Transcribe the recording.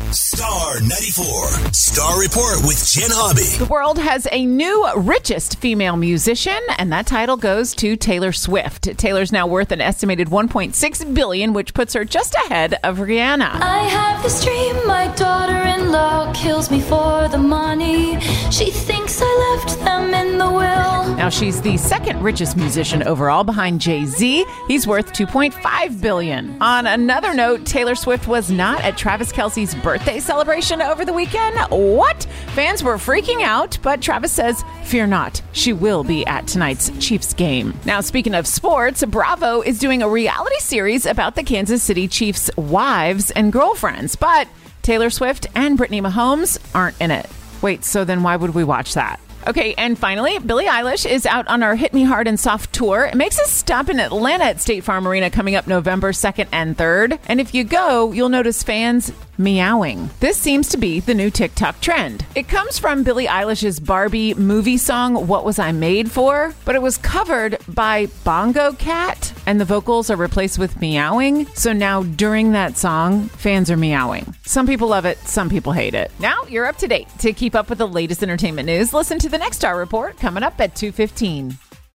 Star 94. Star Report with Jen Hobby. The world has a new richest female musician, and that title goes to Taylor Swift. Taylor's now worth an estimated $1.6 billion, which puts her just ahead of Rihanna. I have this dream, my daughter-in-law kills me for the money. She thinks I left them in the will. Now, she's the second richest musician overall behind Jay-Z. He's worth $2.5 billion. On another note, Taylor Swift was not at Travis Kelce's birthday celebration over the weekend. What? Fans were freaking out, but Travis says, fear not, she will be at tonight's Chiefs game. Now, speaking of sports, Bravo is doing a reality series about the Kansas City Chiefs' wives and girlfriends, but Taylor Swift and Brittany Mahomes aren't in it. Wait, so then why would we watch that? Okay, and finally, Billie Eilish is out on our Hit Me Hard and Soft tour. It makes a stop in Atlanta at State Farm Arena coming up November 2nd and 3rd. And if you go, you'll notice fans meowing. This seems to be the new TikTok trend. It comes from Billie Eilish's Barbie movie song, What Was I Made For? But it was covered by Bongo Cat, and the vocals are replaced with meowing. So now during that song, fans are meowing. Some people love it, some people hate it. Now you're up to date. To keep up with the latest entertainment news, listen to the next Star Report coming up at 2:15.